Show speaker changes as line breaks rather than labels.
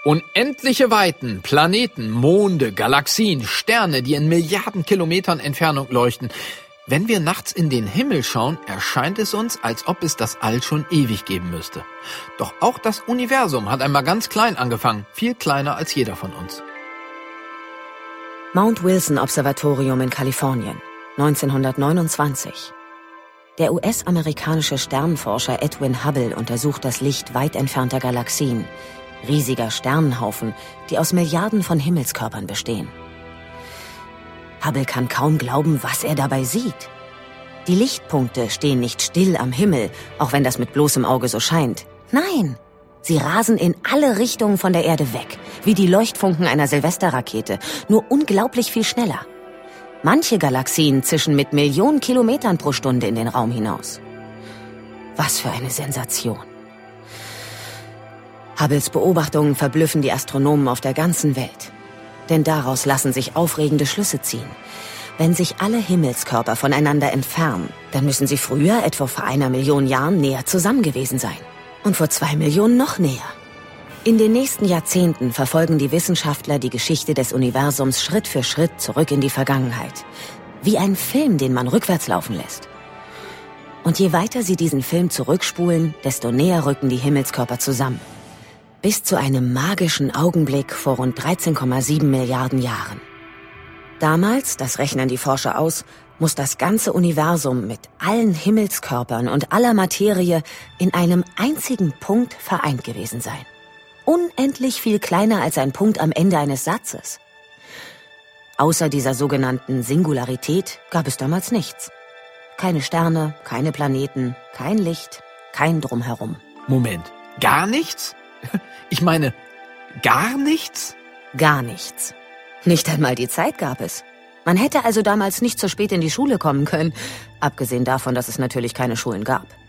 Unendliche Weiten, Planeten, Monde, Galaxien, Sterne, die in Milliarden Kilometern Entfernung leuchten. Wenn wir nachts in den Himmel schauen, erscheint es uns, als ob es das All schon ewig geben müsste. Doch auch das Universum hat einmal ganz klein angefangen, viel kleiner als jeder von uns.
Mount Wilson Observatorium in Kalifornien, 1929. Der US-amerikanische Sternforscher Edwin Hubble untersucht das Licht weit entfernter Galaxien, riesiger Sternenhaufen, die aus Milliarden von Himmelskörpern bestehen. Hubble kann kaum glauben, was er dabei sieht. Die Lichtpunkte stehen nicht still am Himmel, auch wenn das mit bloßem Auge so scheint. Nein, sie rasen in alle Richtungen von der Erde weg, wie die Leuchtfunken einer Silvesterrakete, nur unglaublich viel schneller. Manche Galaxien zischen mit Millionen Kilometern pro Stunde in den Raum hinaus. Was für eine Sensation. Hubbles Beobachtungen verblüffen die Astronomen auf der ganzen Welt. Denn daraus lassen sich aufregende Schlüsse ziehen. Wenn sich alle Himmelskörper voneinander entfernen, dann müssen sie früher, etwa vor 1 Million Jahren, näher zusammen gewesen sein. Und vor 2 Millionen noch näher. In den nächsten Jahrzehnten verfolgen die Wissenschaftler die Geschichte des Universums Schritt für Schritt zurück in die Vergangenheit. Wie ein Film, den man rückwärts laufen lässt. Und je weiter sie diesen Film zurückspulen, desto näher rücken die Himmelskörper zusammen. Bis zu einem magischen Augenblick vor rund 13,7 Milliarden Jahren. Damals, das rechnen die Forscher aus, muss das ganze Universum mit allen Himmelskörpern und aller Materie in einem einzigen Punkt vereint gewesen sein. Unendlich viel kleiner als ein Punkt am Ende eines Satzes. Außer dieser sogenannten Singularität gab es damals nichts. Keine Sterne, keine Planeten, kein Licht, kein Drumherum.
Moment, gar nichts? Ich meine, gar nichts?
Gar nichts. Nicht einmal die Zeit gab es. Man hätte also damals nicht so spät in die Schule kommen können, abgesehen davon, dass es natürlich keine Schulen gab.